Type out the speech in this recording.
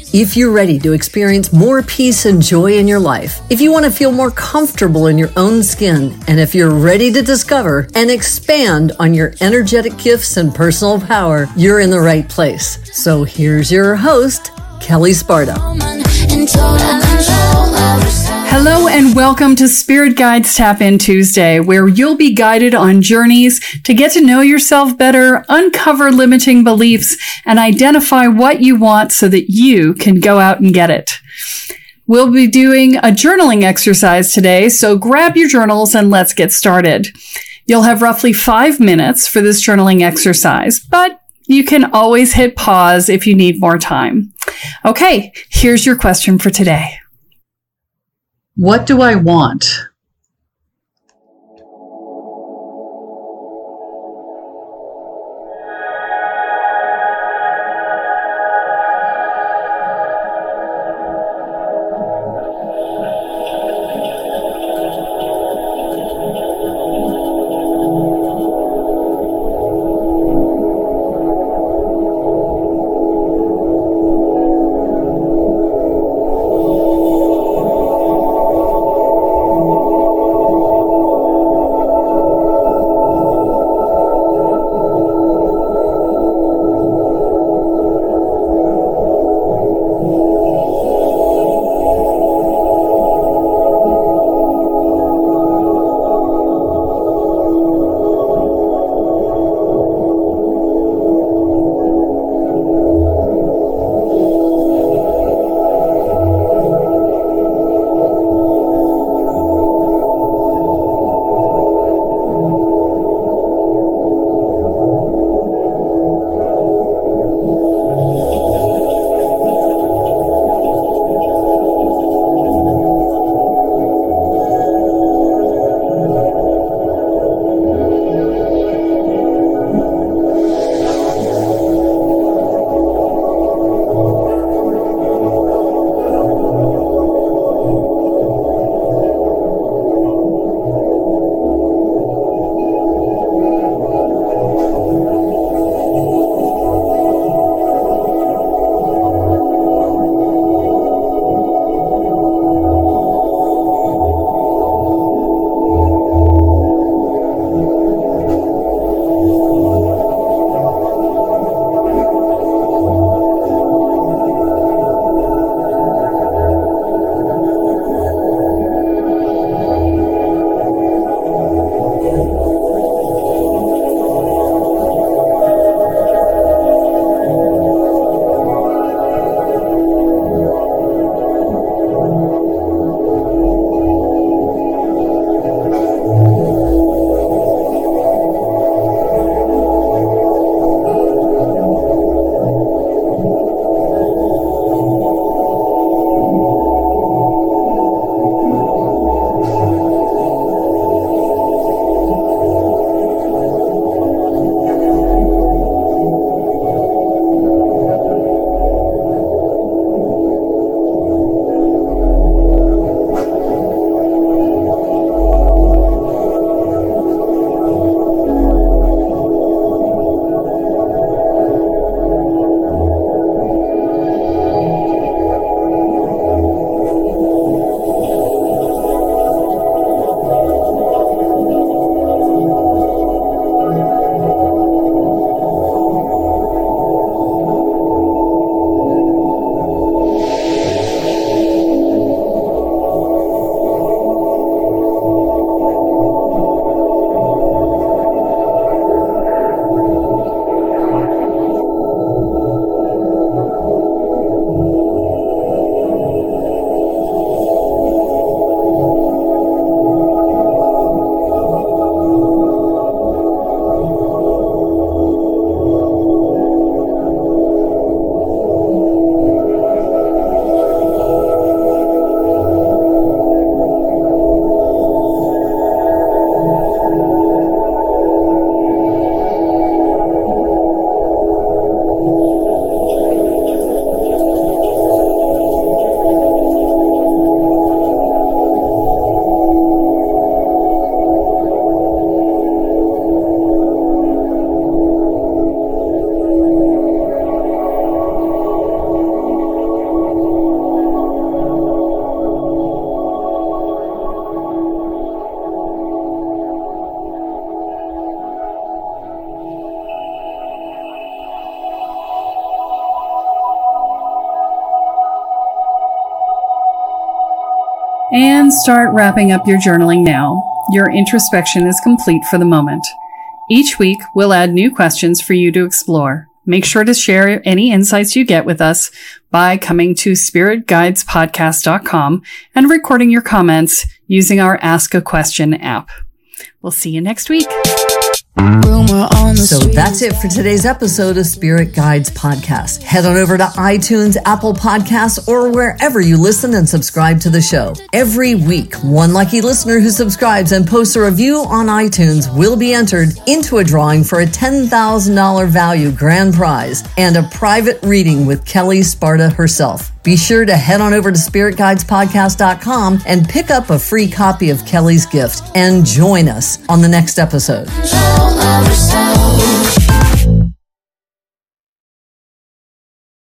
If you're ready to experience more peace and joy in your life, if you want to feel more comfortable in your own skin, and if you're ready to discover and expand on your energetic gifts and personal power, you're in the right place. So here's your host, Kelly Sparta. Hello and welcome to Spirit Guides Tap In Tuesday, where you'll be guided on journeys to get to know yourself better, uncover limiting beliefs, and identify what you want so that you can go out and get it. We'll be doing a journaling exercise today, so grab your journals and let's get started. You'll have roughly 5 minutes for this journaling exercise, but you can always hit pause if you need more time. Okay, here's your question for today. What do I want? and start wrapping up your journaling now. Your introspection is complete for the moment. Each week, we'll add new questions for you to explore. Make sure to share any insights you get with us by coming to spiritguidespodcast.com and recording your comments using our Ask a Question app. We'll see you next week. So that's it for today's episode of Spirit Guides Podcast. Head on over to iTunes, Apple Podcasts, or wherever you listen and subscribe to the show. Every week, one lucky listener who subscribes and posts a review on iTunes will be entered into a drawing for a $10,000 value grand prize and a private reading with Kelly Sparta herself. Be sure to head on over to spiritguidespodcast.com and pick up a free copy of Kelly's gift and join us on the next episode.